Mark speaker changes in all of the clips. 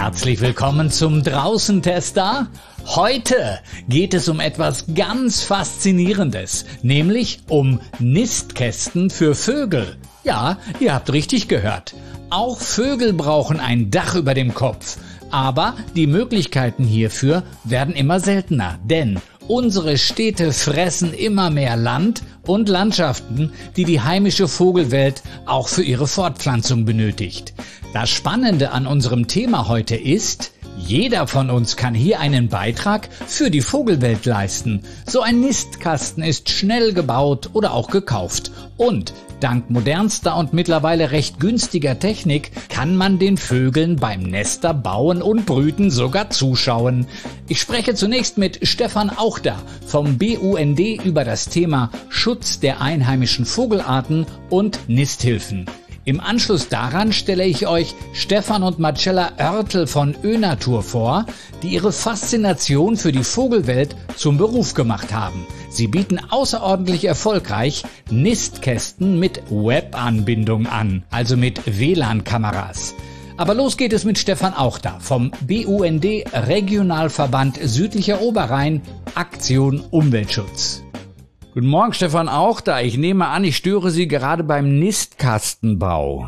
Speaker 1: Herzlich willkommen zum Draußen-Tester. Heute geht es um etwas ganz Faszinierendes, nämlich um Nistkästen für Vögel. Ja, ihr habt richtig gehört. Auch Vögel brauchen ein Dach über dem Kopf. Aber die Möglichkeiten hierfür werden immer seltener, denn unsere Städte fressen immer mehr Land und Landschaften, die die heimische Vogelwelt auch für ihre Fortpflanzung benötigt. Das Spannende an unserem Thema heute ist, jeder von uns kann hier einen Beitrag für die Vogelwelt leisten. So ein Nistkasten ist schnell gebaut oder auch gekauft. Und dank modernster und mittlerweile recht günstiger Technik kann man den Vögeln beim Nester bauen und brüten sogar zuschauen. Ich spreche zunächst mit Stefan Auchter vom BUND über das Thema Schutz der einheimischen Vogelarten und Nisthilfen. Im Anschluss daran stelle ich euch Stefan und Marcella Oertel von Önatur vor, die ihre Faszination für die Vogelwelt zum Beruf gemacht haben. Sie bieten außerordentlich erfolgreich Nistkästen mit Webanbindung an, also mit WLAN-Kameras. Aber los geht es mit Stefan Auchter vom BUND Regionalverband Südlicher Oberrhein, Aktion Umweltschutz. Guten Morgen, Stefan Auchter. Ich nehme an, ich störe Sie gerade beim Nistkastenbau.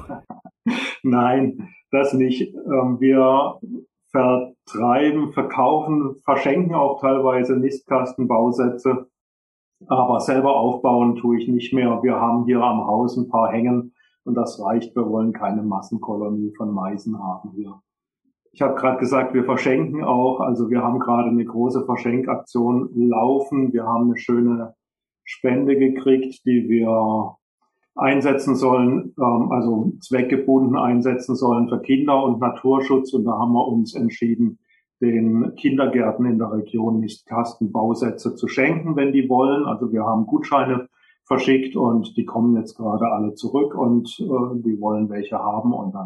Speaker 2: Nein, das nicht. Wir vertreiben, verkaufen, verschenken auch teilweise Nistkastenbausätze, aber selber aufbauen tue ich nicht mehr. Wir haben hier am Haus ein paar hängen und das reicht. Wir wollen keine Massenkolonie von Meisen haben hier. Ich habe gerade gesagt, wir verschenken auch. Also wir haben gerade eine große Verschenkaktion laufen. Wir haben eine schöne Spende gekriegt, die wir einsetzen sollen, also zweckgebunden einsetzen sollen für Kinder- und Naturschutz. Und da haben wir uns entschieden, den Kindergärten in der Region Nistkastenbausätze zu schenken, wenn die wollen. Also wir haben Gutscheine verschickt und die kommen jetzt gerade alle zurück und die wollen welche haben und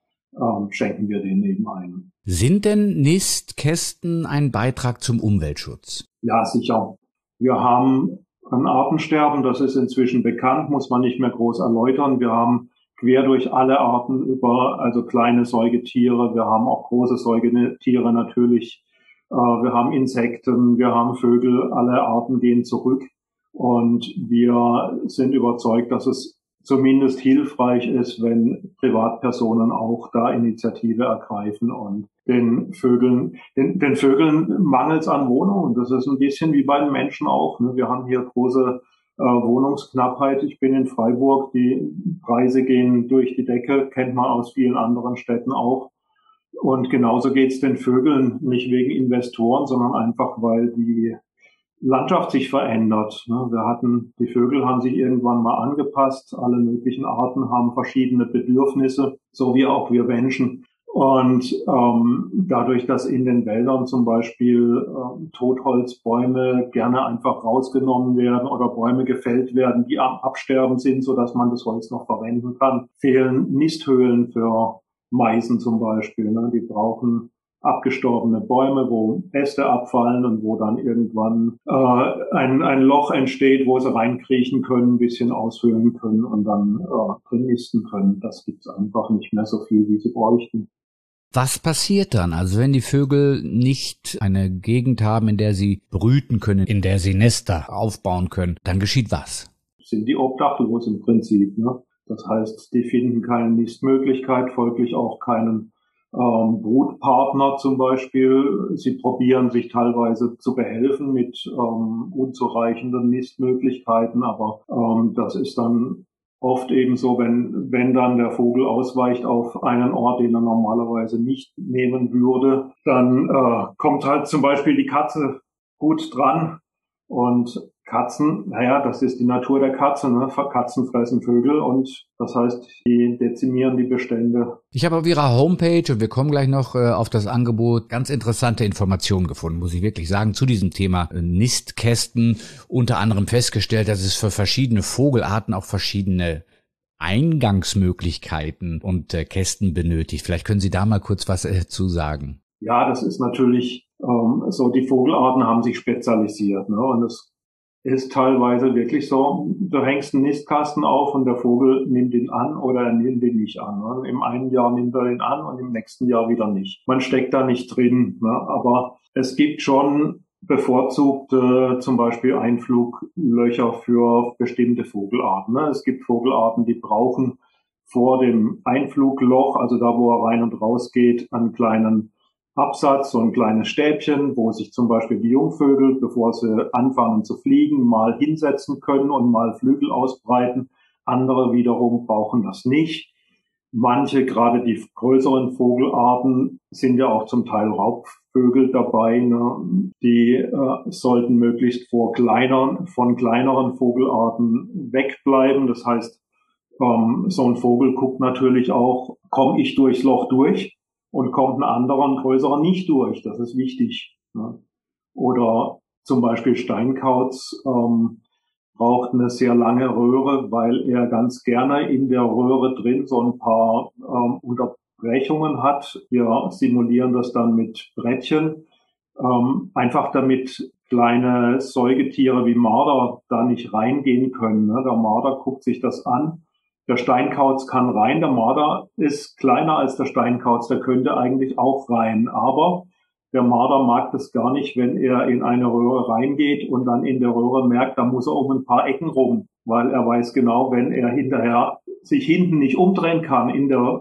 Speaker 2: dann schenken wir denen eben einen.
Speaker 1: Sind denn Nistkästen ein Beitrag zum Umweltschutz?
Speaker 2: Ja, sicher. Wir haben ein Artensterben, das ist inzwischen bekannt, muss man nicht mehr groß erläutern. Wir haben quer durch alle Arten also kleine Säugetiere, wir haben auch große Säugetiere natürlich, wir haben Insekten, wir haben Vögel, alle Arten gehen zurück und wir sind überzeugt, dass es zumindest hilfreich ist, wenn Privatpersonen auch da Initiative ergreifen und den Vögeln mangelt es an Wohnungen. Das ist ein bisschen wie bei den Menschen auch. Ne? Wir haben hier große Wohnungsknappheit. Ich bin in Freiburg, die Preise gehen durch die Decke, kennt man aus vielen anderen Städten auch. Und genauso geht es den Vögeln, nicht wegen Investoren, sondern einfach, weil die Landschaft sich verändert. Die Vögel haben sich irgendwann mal angepasst. Alle möglichen Arten haben verschiedene Bedürfnisse, so wie auch wir Menschen. Und dadurch, dass in den Wäldern zum Beispiel Totholzbäume gerne einfach rausgenommen werden oder Bäume gefällt werden, die am Absterben sind, so dass man das Holz noch verwenden kann, fehlen Nisthöhlen für Meisen zum Beispiel. Die brauchen abgestorbene Bäume, wo Äste abfallen und wo dann irgendwann ein Loch entsteht, wo sie reinkriechen können, ein bisschen aushöhlen können und dann drin nisten können. Das gibt's einfach nicht mehr so viel, wie sie bräuchten.
Speaker 1: Was passiert dann? Also wenn die Vögel nicht eine Gegend haben, in der sie brüten können, in der sie Nester aufbauen können, dann geschieht was?
Speaker 2: Sind die obdachlos im Prinzip. Ne? Das heißt, die finden keine Nistmöglichkeit, folglich auch keinen Brutpartner zum Beispiel. Sie probieren sich teilweise zu behelfen mit unzureichenden Nistmöglichkeiten, aber das ist dann oft eben so, wenn dann der Vogel ausweicht auf einen Ort, den er normalerweise nicht nehmen würde, dann kommt halt zum Beispiel die Katze gut dran. Und Katzen, das ist die Natur der Katze, ne? Katzen fressen Vögel und das heißt, die dezimieren die Bestände.
Speaker 1: Ich habe auf Ihrer Homepage, und wir kommen gleich noch auf das Angebot, ganz interessante Informationen gefunden, muss ich wirklich sagen, zu diesem Thema Nistkästen. Unter anderem festgestellt, dass es für verschiedene Vogelarten auch verschiedene Eingangsmöglichkeiten und Kästen benötigt. Vielleicht können Sie da mal kurz was zu sagen.
Speaker 2: Ja, das ist natürlich so, die Vogelarten haben sich spezialisiert, ne? Und es ist teilweise wirklich so, du hängst einen Nistkasten auf und der Vogel nimmt ihn an oder er nimmt ihn nicht an. Ne? Im einen Jahr nimmt er ihn an und im nächsten Jahr wieder nicht. Man steckt da nicht drin, ne? Aber es gibt schon bevorzugte zum Beispiel Einfluglöcher für bestimmte Vogelarten. Ne? Es gibt Vogelarten, die brauchen vor dem Einflugloch, also da, wo er rein und raus geht, einen kleinen Absatz, so ein kleines Stäbchen, wo sich zum Beispiel die Jungvögel, bevor sie anfangen zu fliegen, mal hinsetzen können und mal Flügel ausbreiten. Andere wiederum brauchen das nicht. Manche, gerade die größeren Vogelarten, sind ja auch zum Teil Raubvögel dabei. Ne? Die sollten möglichst von kleineren Vogelarten wegbleiben. Das heißt, so ein Vogel guckt natürlich auch, komme ich durchs Loch durch und kommt ein anderer, ein größerer nicht durch. Das ist wichtig. Ne? Oder zum Beispiel Steinkauz braucht eine sehr lange Röhre, weil er ganz gerne in der Röhre drin so ein paar Unterbrechungen hat. Wir simulieren das dann mit Brettchen, einfach damit kleine Säugetiere wie Marder da nicht reingehen können. Ne? Der Marder guckt sich das an. Der Steinkauz kann rein, der Marder ist kleiner als der Steinkauz, der könnte eigentlich auch rein. Aber der Marder mag das gar nicht, wenn er in eine Röhre reingeht und dann in der Röhre merkt, da muss er um ein paar Ecken rum, weil er weiß genau, wenn er hinterher sich hinten nicht umdrehen kann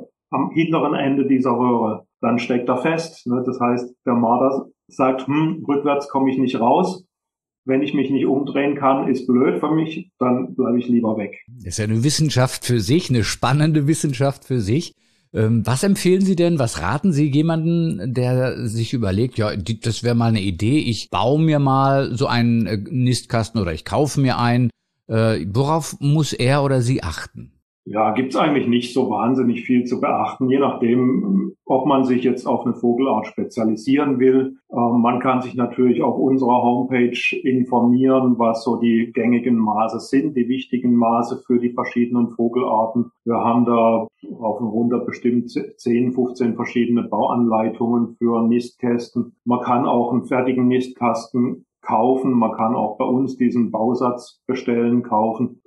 Speaker 2: am hinteren Ende dieser Röhre, dann steckt er fest. Ne? Das heißt, der Marder sagt, rückwärts komme ich nicht raus. Wenn ich mich nicht umdrehen kann, ist blöd für mich, dann bleibe ich lieber weg.
Speaker 1: Das ist ja eine Wissenschaft für sich, eine spannende Wissenschaft für sich. Was empfehlen Sie denn, was raten Sie jemanden, der sich überlegt, ja, das wäre mal eine Idee, ich baue mir mal so einen Nistkasten oder ich kaufe mir einen. Worauf muss er oder sie achten?
Speaker 2: Ja, gibt's eigentlich nicht so wahnsinnig viel zu beachten, je nachdem, ob man sich jetzt auf eine Vogelart spezialisieren will. Man kann sich natürlich auf unserer Homepage informieren, was so die gängigen Maße sind, die wichtigen Maße für die verschiedenen Vogelarten. Wir haben da auf und runter bestimmt 10, 15 verschiedene Bauanleitungen für Nistkästen. Man kann auch einen fertigen Nistkasten kaufen. Man kann auch bei uns diesen Bausatz bestellen, kaufen.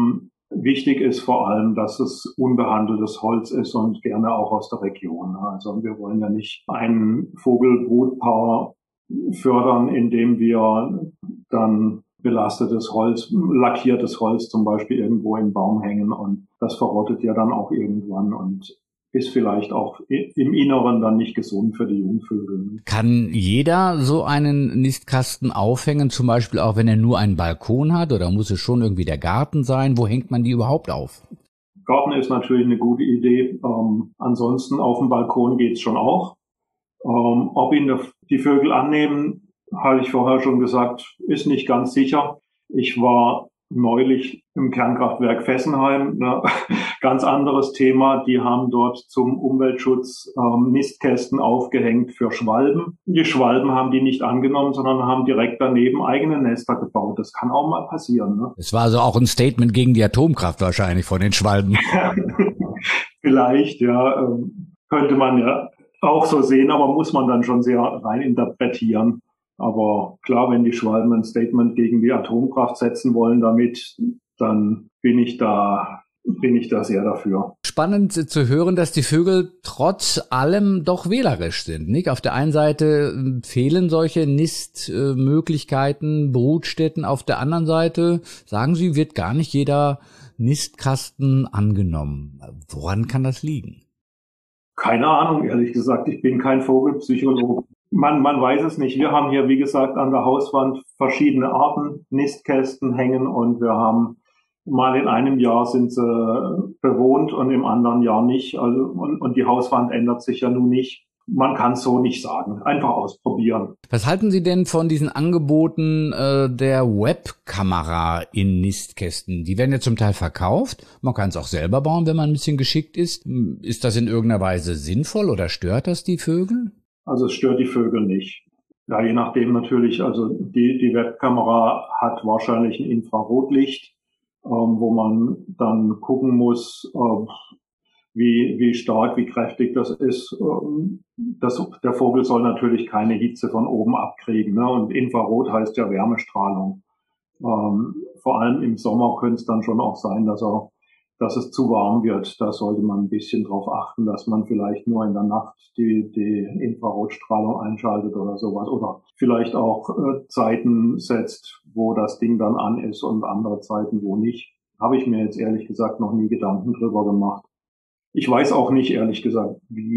Speaker 2: Wichtig ist vor allem, dass es unbehandeltes Holz ist und gerne auch aus der Region. Also wir wollen ja nicht ein Vogelbrutpaar fördern, indem wir dann belastetes Holz, lackiertes Holz zum Beispiel irgendwo im Baum hängen und das verrottet ja dann auch irgendwann und ist vielleicht auch im Inneren dann nicht gesund für die Jungvögel.
Speaker 1: Kann jeder so einen Nistkasten aufhängen, zum Beispiel auch wenn er nur einen Balkon hat, oder muss es schon irgendwie der Garten sein? Wo hängt man die überhaupt auf?
Speaker 2: Garten ist natürlich eine gute Idee. Ansonsten auf dem Balkon geht's schon auch. Ob ihn die Vögel annehmen, habe ich vorher schon gesagt, ist nicht ganz sicher. Ich war neulich im Kernkraftwerk Fessenheim, ne? Ganz anderes Thema. Die haben dort zum Umweltschutz Nistkästen aufgehängt für Schwalben. Die Schwalben haben die nicht angenommen, sondern haben direkt daneben eigene Nester gebaut. Das kann auch mal passieren. Ne?
Speaker 1: Es war also auch ein Statement gegen die Atomkraft wahrscheinlich von den Schwalben.
Speaker 2: Vielleicht, ja. Könnte man ja auch so sehen, aber muss man dann schon sehr rein interpretieren. Aber klar, wenn die Schwalben ein Statement gegen die Atomkraft setzen wollen damit, dann bin ich da sehr dafür.
Speaker 1: Spannend zu hören, dass die Vögel trotz allem doch wählerisch sind, nicht? Auf der einen Seite fehlen solche Nistmöglichkeiten, Brutstätten. Auf der anderen Seite, sagen Sie, wird gar nicht jeder Nistkasten angenommen. Woran kann das liegen?
Speaker 2: Keine Ahnung, ehrlich gesagt. Ich bin kein Vogelpsychologe. Man weiß es nicht. Wir haben hier, wie gesagt, an der Hauswand verschiedene Arten Nistkästen hängen und wir haben mal in einem Jahr sind sie bewohnt und im anderen Jahr nicht. Also, und die Hauswand ändert sich ja nun nicht. Man kann es so nicht sagen. Einfach ausprobieren.
Speaker 1: Was halten Sie denn von diesen Angeboten der Webkamera in Nistkästen? Die werden ja zum Teil verkauft. Man kann es auch selber bauen, wenn man ein bisschen geschickt ist. Ist das in irgendeiner Weise sinnvoll oder stört das die Vögel?
Speaker 2: Also es stört die Vögel nicht. Ja, je nachdem natürlich. Also die Webkamera hat wahrscheinlich ein Infrarotlicht, wo man dann gucken muss, wie stark, wie kräftig das ist. Der Vogel soll natürlich keine Hitze von oben abkriegen. Ne? Und Infrarot heißt ja Wärmestrahlung. Vor allem im Sommer könnte es dann schon auch sein, dass es zu warm wird. Da sollte man ein bisschen drauf achten, dass man vielleicht nur in der Nacht die Infrarotstrahlung einschaltet oder sowas. Oder vielleicht auch Zeiten setzt, wo das Ding dann an ist und andere Zeiten, wo nicht. Habe ich mir jetzt ehrlich gesagt noch nie Gedanken drüber gemacht. Ich weiß auch nicht, ehrlich gesagt,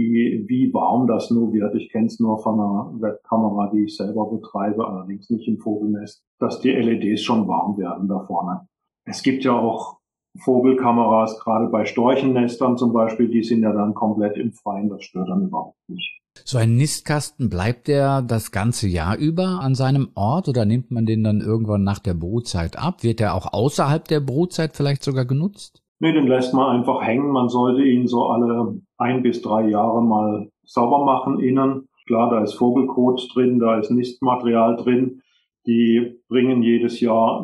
Speaker 2: wie warm das nur wird. Ich kenne es nur von einer Webkamera, die ich selber betreibe, allerdings nicht im Vogelnest, dass die LEDs schon warm werden da vorne. Es gibt ja auch Vogelkameras, gerade bei Storchennestern zum Beispiel, die sind ja dann komplett im Freien, das stört dann überhaupt nicht.
Speaker 1: So ein Nistkasten, bleibt der das ganze Jahr über an seinem Ort oder nimmt man den dann irgendwann nach der Brutzeit ab? Wird der auch außerhalb der Brutzeit vielleicht sogar genutzt?
Speaker 2: Nee, den lässt man einfach hängen. Man sollte ihn so alle 1 bis 3 Jahre mal sauber machen innen. Klar, da ist Vogelkot drin, da ist Nistmaterial drin. Die bringen jedes Jahr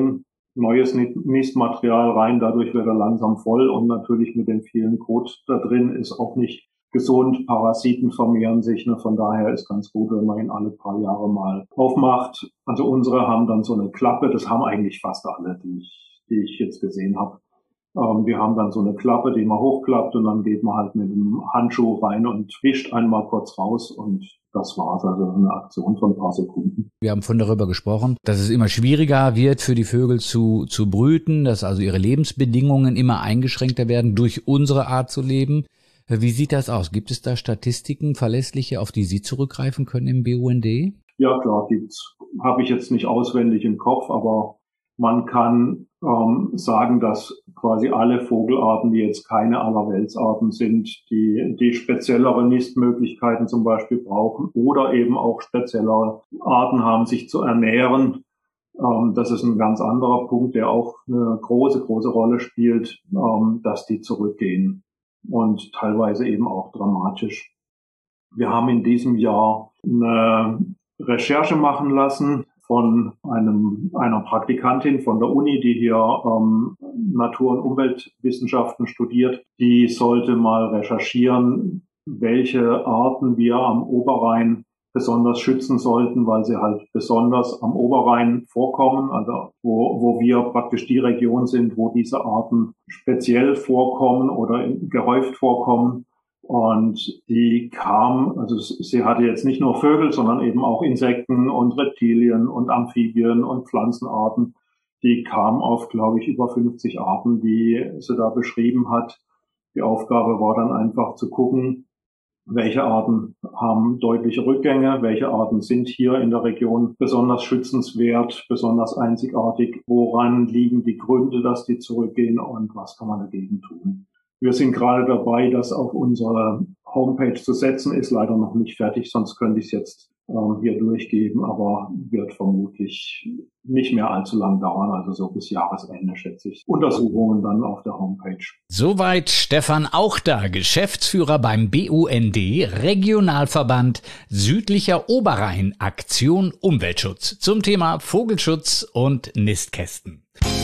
Speaker 2: neues Nistmaterial rein. Dadurch wird er langsam voll und natürlich mit dem vielen Kot da drin ist auch nicht gesund. Parasiten vermehren sich. Ne? Von daher ist ganz gut, wenn man ihn alle paar Jahre mal aufmacht. Also unsere haben dann so eine Klappe. Das haben eigentlich fast alle, die ich jetzt gesehen habe. Wir haben dann so eine Klappe, die man hochklappt und dann geht man halt mit dem Handschuh rein und wischt einmal kurz raus und das war's. Also eine Aktion von ein paar Sekunden.
Speaker 1: Wir haben vorhin darüber gesprochen, dass es immer schwieriger wird für die Vögel zu brüten, dass also ihre Lebensbedingungen immer eingeschränkter werden durch unsere Art zu leben. Wie sieht das aus? Gibt es da Statistiken, verlässliche, auf die Sie zurückgreifen können im BUND?
Speaker 2: Ja, klar, gibt's. Habe ich jetzt nicht auswendig im Kopf, aber man kann sagen, dass quasi alle Vogelarten, die jetzt keine Allerweltsarten sind, die speziellere Nistmöglichkeiten zum Beispiel brauchen oder eben auch speziellere Arten haben, sich zu ernähren. Das ist ein ganz anderer Punkt, der auch eine große, große Rolle spielt, dass die zurückgehen und teilweise eben auch dramatisch. Wir haben in diesem Jahr eine Recherche machen lassen von einer Praktikantin von der Uni, die hier Natur- und Umweltwissenschaften studiert. Die sollte mal recherchieren, welche Arten wir am Oberrhein besonders schützen sollten, weil sie halt besonders am Oberrhein vorkommen, also wo wir praktisch die Region sind, wo diese Arten speziell vorkommen oder gehäuft vorkommen. Und die kam, also sie hatte jetzt nicht nur Vögel, sondern eben auch Insekten und Reptilien und Amphibien und Pflanzenarten. Die kam auf, glaube ich, über 50 Arten, die sie da beschrieben hat. Die Aufgabe war dann einfach zu gucken, welche Arten haben deutliche Rückgänge, welche Arten sind hier in der Region besonders schützenswert, besonders einzigartig, woran liegen die Gründe, dass die zurückgehen und was kann man dagegen tun. Wir sind gerade dabei, das auf unsere Homepage zu setzen, ist leider noch nicht fertig, sonst könnte ich es jetzt hier durchgeben, aber wird vermutlich nicht mehr allzu lang dauern, also so bis Jahresende schätze ich. Untersuchungen dann auf der Homepage.
Speaker 1: Soweit Stefan Auchter, Geschäftsführer beim BUND, Regionalverband Südlicher Oberrhein, Aktion Umweltschutz zum Thema Vogelschutz und Nistkästen.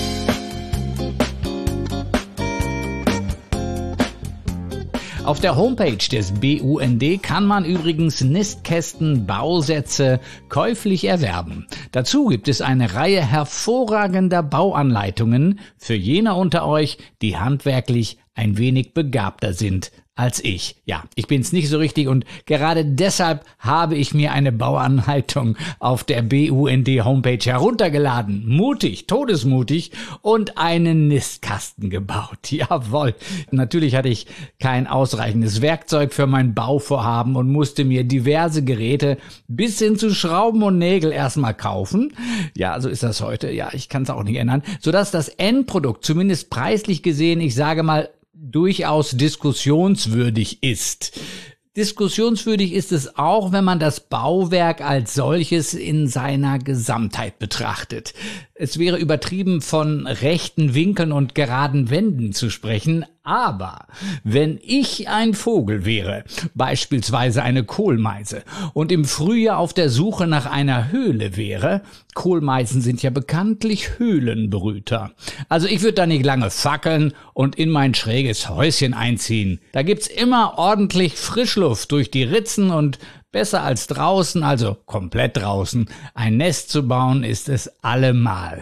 Speaker 1: Auf der Homepage des BUND kann man übrigens Nistkästen, Bausätze käuflich erwerben. Dazu gibt es eine Reihe hervorragender Bauanleitungen für jene unter euch, die handwerklich ein wenig begabter sind als ich. Ja, ich bin's nicht so richtig und gerade deshalb habe ich mir eine Bauanleitung auf der BUND-Homepage heruntergeladen. Mutig, todesmutig und einen Nistkasten gebaut. Jawohl. Natürlich hatte ich kein ausreichendes Werkzeug für mein Bauvorhaben und musste mir diverse Geräte bis hin zu Schrauben und Nägel erstmal kaufen. Ja, so ist das heute. Ja, ich kann es auch nicht ändern. Sodass das Endprodukt zumindest preislich gesehen, ich sage mal, durchaus diskussionswürdig ist. Diskussionswürdig ist es auch, wenn man das Bauwerk als solches in seiner Gesamtheit betrachtet. Es wäre übertrieben, von rechten Winkeln und geraden Wänden zu sprechen, aber wenn ich ein Vogel wäre, beispielsweise eine Kohlmeise, und im Frühjahr auf der Suche nach einer Höhle wäre, Kohlmeisen sind ja bekanntlich Höhlenbrüter. Also ich würde da nicht lange fackeln und in mein schräges Häuschen einziehen. Da gibt's immer ordentlich Frischluft durch die Ritzen und besser als draußen, also komplett draußen, ein Nest zu bauen ist es allemal.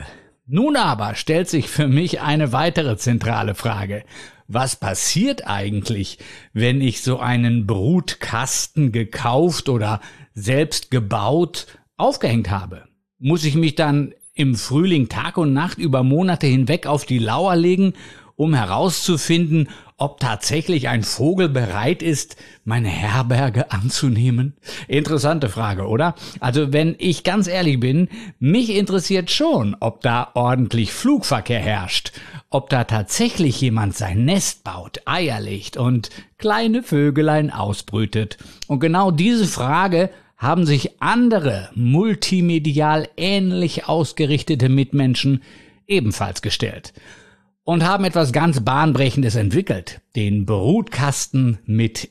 Speaker 1: Nun aber stellt sich für mich eine weitere zentrale Frage. Was passiert eigentlich, wenn ich so einen Brutkasten gekauft oder selbst gebaut aufgehängt habe? Muss ich mich dann im Frühling Tag und Nacht über Monate hinweg auf die Lauer legen, um herauszufinden, ob tatsächlich ein Vogel bereit ist, meine Herberge anzunehmen? Interessante Frage, oder? Also wenn ich ganz ehrlich bin, mich interessiert schon, ob da ordentlich Flugverkehr herrscht, ob da tatsächlich jemand sein Nest baut, Eier legt und kleine Vögelein ausbrütet. Und genau diese Frage haben sich andere multimedial ähnlich ausgerichtete Mitmenschen ebenfalls gestellt und haben etwas ganz Bahnbrechendes entwickelt, den Brutkasten mit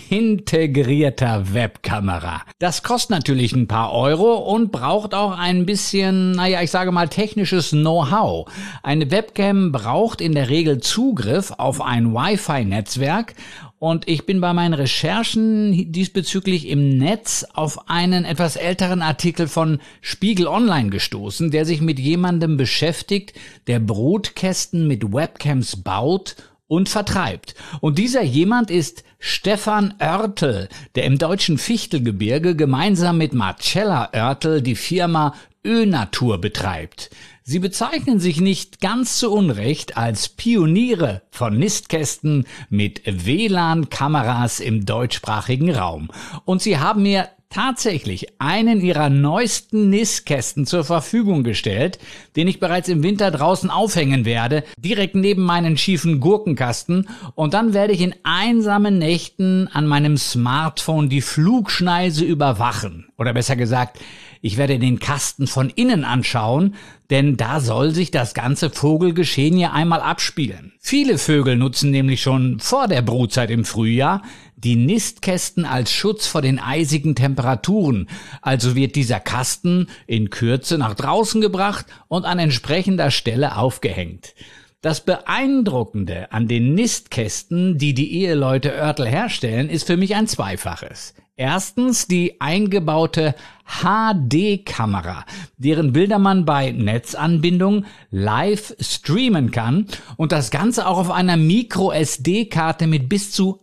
Speaker 1: integrierter Webkamera. Das kostet natürlich ein paar Euro und braucht auch ein bisschen, ich sage mal, technisches Know-how. Eine Webcam braucht in der Regel Zugriff auf ein Wi-Fi-Netzwerk und ich bin bei meinen Recherchen diesbezüglich im Netz auf einen etwas älteren Artikel von Spiegel Online gestoßen, der sich mit jemandem beschäftigt, der Brutkästen mit Webcams baut und vertreibt. Und dieser jemand ist Stefan Oertel, der im deutschen Fichtelgebirge gemeinsam mit Marcella Oertel die Firma Önatur betreibt. Sie bezeichnen sich nicht ganz zu Unrecht als Pioniere von Nistkästen mit WLAN-Kameras im deutschsprachigen Raum. Und sie haben mir tatsächlich einen ihrer neuesten Nistkästen zur Verfügung gestellt, den ich bereits im Winter draußen aufhängen werde, direkt neben meinen schiefen Gurkenkasten, und dann werde ich in einsamen Nächten an meinem Smartphone die Flugschneise überwachen. Oder besser gesagt, ich werde den Kasten von innen anschauen, denn da soll sich das ganze Vogelgeschehen ja einmal abspielen. Viele Vögel nutzen nämlich schon vor der Brutzeit im Frühjahr die Nistkästen als Schutz vor den eisigen Temperaturen. Also wird dieser Kasten in Kürze nach draußen gebracht und an entsprechender Stelle aufgehängt. Das Beeindruckende an den Nistkästen, die die Eheleute Oertel herstellen, ist für mich ein zweifaches. Erstens die eingebaute HD-Kamera, deren Bilder man bei Netzanbindung live streamen kann und das Ganze auch auf einer Micro-SD-Karte mit bis zu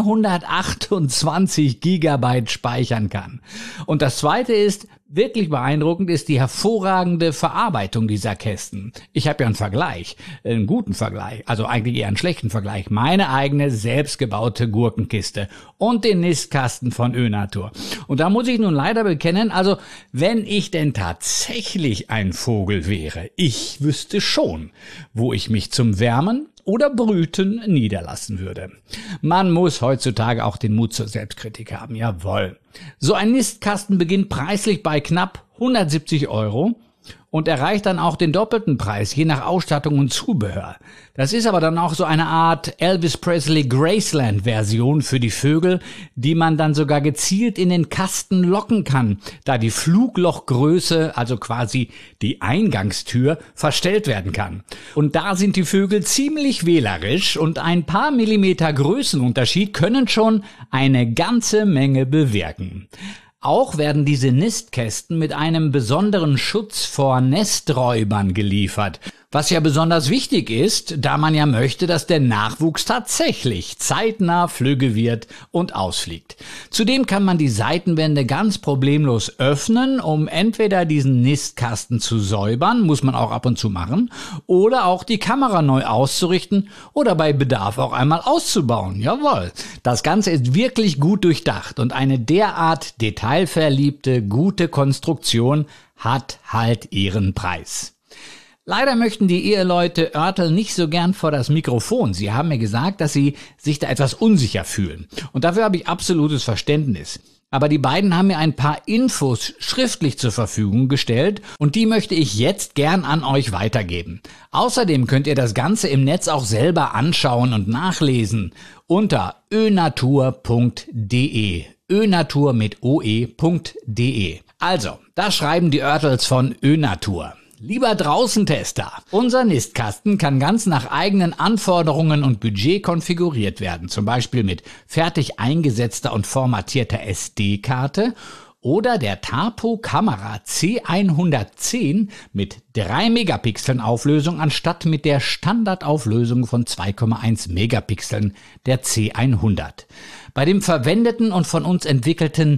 Speaker 1: 128 Gigabyte speichern kann. Und das zweite ist, wirklich beeindruckend ist die hervorragende Verarbeitung dieser Kästen. Ich habe ja einen guten Vergleich, also eigentlich eher einen schlechten Vergleich. Meine eigene selbstgebaute Gurkenkiste und den Nistkasten von Önatur. Und da muss ich nun leider bekennen, also wenn ich denn tatsächlich ein Vogel wäre, ich wüsste schon, wo ich mich zum Wärmen oder Brüten niederlassen würde. Man muss heutzutage auch den Mut zur Selbstkritik haben, jawohl. So ein Nistkasten beginnt preislich bei knapp 170 € und erreicht dann auch den doppelten Preis, je nach Ausstattung und Zubehör. Das ist aber dann auch so eine Art Elvis Presley Graceland-Version für die Vögel, die man dann sogar gezielt in den Kasten locken kann, da die Fluglochgröße, also quasi die Eingangstür, verstellt werden kann. Und da sind die Vögel ziemlich wählerisch und ein paar Millimeter Größenunterschied können schon eine ganze Menge bewirken. Auch werden diese Nistkästen mit einem besonderen Schutz vor Nesträubern geliefert, was ja besonders wichtig ist, da man ja möchte, dass der Nachwuchs tatsächlich zeitnah flügge wird und ausfliegt. Zudem kann man die Seitenwände ganz problemlos öffnen, um entweder diesen Nistkasten zu säubern, muss man auch ab und zu machen, oder auch die Kamera neu auszurichten oder bei Bedarf auch einmal auszubauen. Jawohl, das Ganze ist wirklich gut durchdacht und eine derart detailverliebte, gute Konstruktion hat halt ihren Preis. Leider möchten die Eheleute Oertel nicht so gern vor das Mikrofon. Sie haben mir gesagt, dass sie sich da etwas unsicher fühlen. Und dafür habe ich absolutes Verständnis. Aber die beiden haben mir ein paar Infos schriftlich zur Verfügung gestellt und die möchte ich jetzt gern an euch weitergeben. Außerdem könnt ihr das Ganze im Netz auch selber anschauen und nachlesen unter önatur.de. Önatur mit oe.de. Also, da schreiben die Oertels von Önatur. Lieber Draußentester, unser Nistkasten kann ganz nach eigenen Anforderungen und Budget konfiguriert werden, zum Beispiel mit fertig eingesetzter und formatierter SD-Karte oder der Tapo-Kamera C110 mit 3 Megapixeln Auflösung anstatt mit der Standardauflösung von 2,1 Megapixeln der C100. Bei dem verwendeten und von uns entwickelten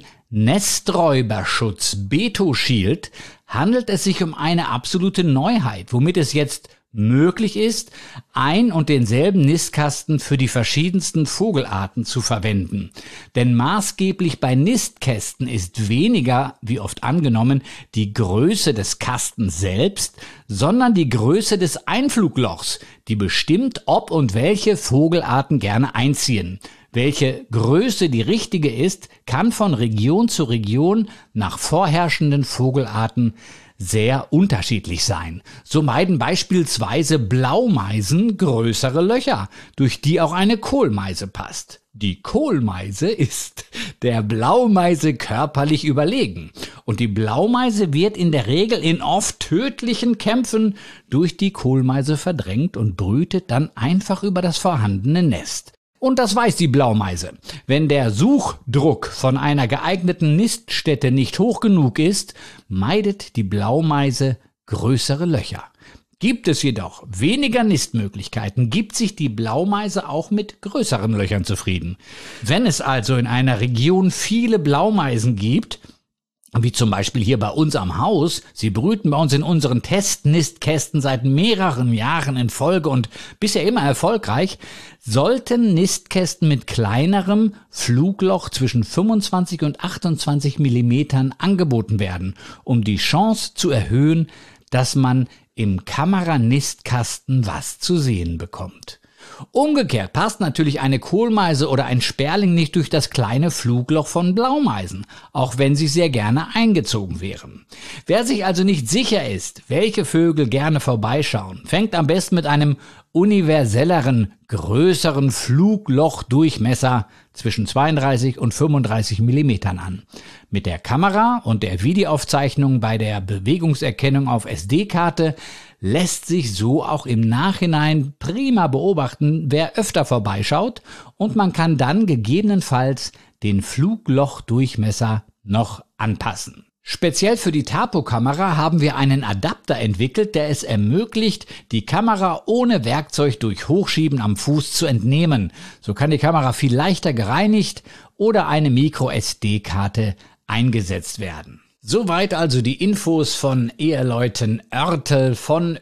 Speaker 1: Nesträuberschutz Beto Shield handelt es sich um eine absolute Neuheit, womit es jetzt möglich ist, ein und denselben Nistkasten für die verschiedensten Vogelarten zu verwenden. Denn maßgeblich bei Nistkästen ist weniger, wie oft angenommen, die Größe des Kastens selbst, sondern die Größe des Einfluglochs, die bestimmt, ob und welche Vogelarten gerne einziehen. Welche Größe die richtige ist, kann von Region zu Region nach vorherrschenden Vogelarten sehr unterschiedlich sein. So meiden beispielsweise Blaumeisen größere Löcher, durch die auch eine Kohlmeise passt. Die Kohlmeise ist der Blaumeise körperlich überlegen und die Blaumeise wird in der Regel in oft tödlichen Kämpfen durch die Kohlmeise verdrängt und brütet dann einfach über das vorhandene Nest. Und das weiß die Blaumeise. Wenn der Suchdruck von einer geeigneten Niststätte nicht hoch genug ist, meidet die Blaumeise größere Löcher. Gibt es jedoch weniger Nistmöglichkeiten, gibt sich die Blaumeise auch mit größeren Löchern zufrieden. Wenn es also in einer Region viele Blaumeisen gibt, wie zum Beispiel hier bei uns am Haus, sie brüten bei uns in unseren Testnistkästen seit mehreren Jahren in Folge und bisher immer erfolgreich, sollten Nistkästen mit kleinerem Flugloch zwischen 25 und 28 Millimetern angeboten werden, um die Chance zu erhöhen, dass man im Kameranistkasten was zu sehen bekommt. Umgekehrt passt natürlich eine Kohlmeise oder ein Sperling nicht durch das kleine Flugloch von Blaumeisen, auch wenn sie sehr gerne eingezogen wären. Wer sich also nicht sicher ist, welche Vögel gerne vorbeischauen, fängt am besten mit einem universelleren, größeren Fluglochdurchmesser zwischen 32 und 35 Millimetern an. Mit der Kamera und der Videoaufzeichnung bei der Bewegungserkennung auf SD-Karte lässt sich so auch im Nachhinein prima beobachten, wer öfter vorbeischaut, und man kann dann gegebenenfalls den Fluglochdurchmesser noch anpassen. Speziell für die Tapo-Kamera haben wir einen Adapter entwickelt, der es ermöglicht, die Kamera ohne Werkzeug durch Hochschieben am Fuß zu entnehmen. So kann die Kamera viel leichter gereinigt oder eine Micro-SD-Karte eingesetzt werden. Soweit also die Infos von Eheleuten Oertel von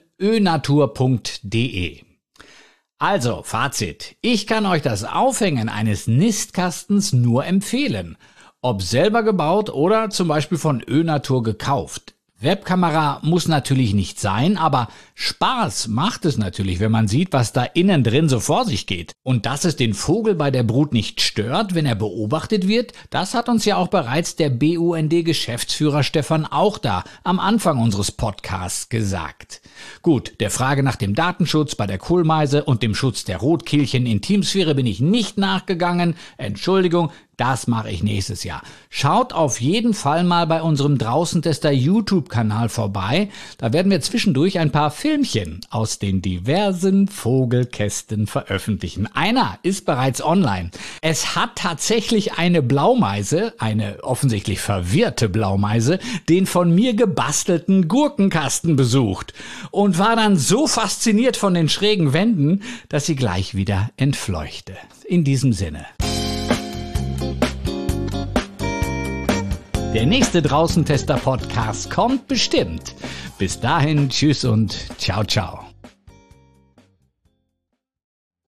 Speaker 1: oenatur.de. Also, Fazit. Ich kann euch das Aufhängen eines Nistkastens nur empfehlen. Ob selber gebaut oder zum Beispiel von oenatur gekauft. Webkamera muss natürlich nicht sein, aber Spaß macht es natürlich, wenn man sieht, was da innen drin so vor sich geht. Und dass es den Vogel bei der Brut nicht stört, wenn er beobachtet wird, das hat uns ja auch bereits der BUND-Geschäftsführer Stefan Auchter am Anfang unseres Podcasts gesagt. Gut, der Frage nach dem Datenschutz bei der Kohlmeise und dem Schutz der Rotkehlchen Intimsphäre bin ich nicht nachgegangen. Entschuldigung. Das mache ich nächstes Jahr. Schaut auf jeden Fall mal bei unserem Draußentester YouTube-Kanal vorbei. Da werden wir zwischendurch ein paar Filmchen aus den diversen Vogelkästen veröffentlichen. Einer ist bereits online. Es hat tatsächlich eine Blaumeise, eine offensichtlich verwirrte Blaumeise, den von mir gebastelten Gurkenkasten besucht und war dann so fasziniert von den schrägen Wänden, dass sie gleich wieder entfleuchte. In diesem Sinne. Der nächste Draußentester-Podcast kommt bestimmt. Bis dahin, tschüss und ciao, ciao.